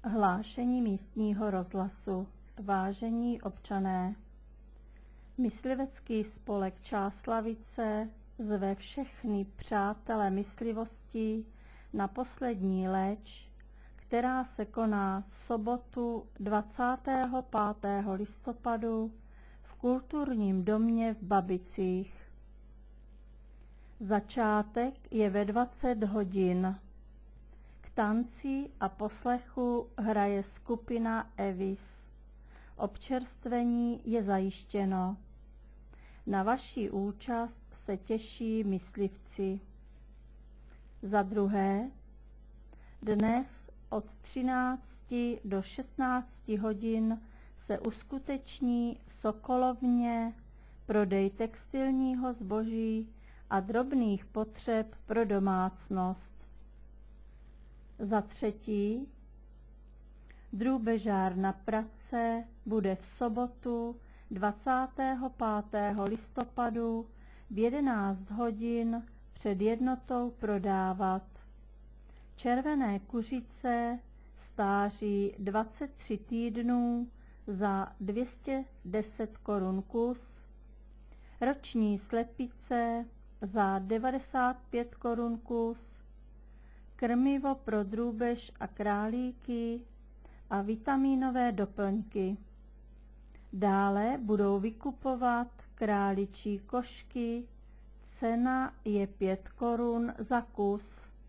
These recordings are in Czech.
Hlášení místního rozhlasu. Vážení občané, myslivecký spolek Čáslavice zve všechny přátele myslivosti na poslední leč, která se koná v sobotu 25. listopadu v kulturním domě v Babicích. Začátek je ve 20 hodin. K tanci a poslechu hraje skupina Evis. Občerstvení je zajištěno. Na vaši účast se těší myslivci. Za druhé, dnes od 13 do 16 hodin se uskuteční v Sokolovně prodej textilního zboží a drobných potřeb pro domácnost. Za třetí, drůbežár na Praze bude v sobotu 25. listopadu v 11 hodin před jednotou prodávat červené kuřice stáří 23 týdnů za 210 korun kus, roční slepice za 95 korun kus, krmivo pro drůbež a králíky a vitamínové doplňky. Dále budou vykupovat králičí košky, cena je 5 korun za kus.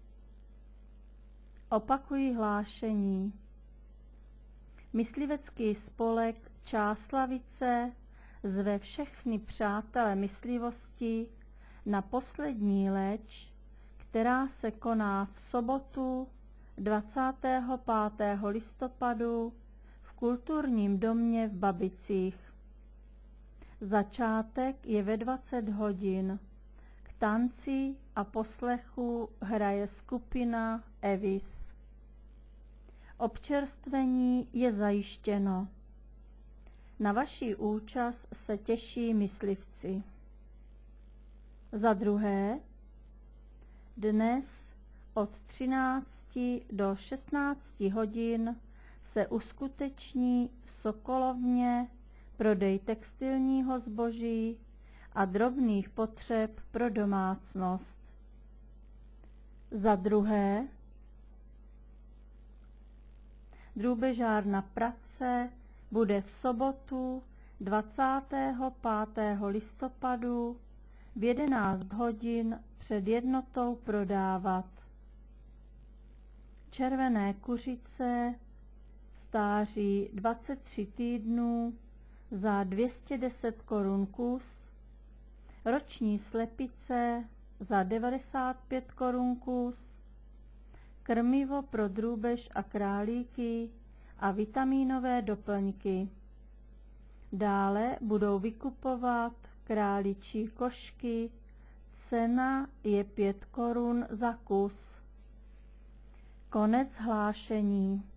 Opakuji hlášení. Myslivecký spolek Čáslavice zve všechny přátele myslivosti na poslední leč, která se koná v sobotu 25. listopadu v kulturním domě v Babicích. Začátek je ve 20 hodin. K tanci a poslechu hraje skupina Evis. Občerstvení je zajištěno. Na vaši účast se těší myslivci. Za druhé, dnes od 13 do 16 hodin se uskuteční v Sokolovně prodej textilního zboží a drobných potřeb pro domácnost. Za druhé, drůbežár na Praze bude v sobotu 25. listopadu v 11 hodin před jednotou prodávat červené kuřice stáří 23 týdnů za 210 korun kus, roční slepice za 95 korun kus, krmivo pro drůbež a králíky a vitamínové doplňky. Dále budou vykupovat králičí košky, cena je 5 korun za kus. Konec hlášení.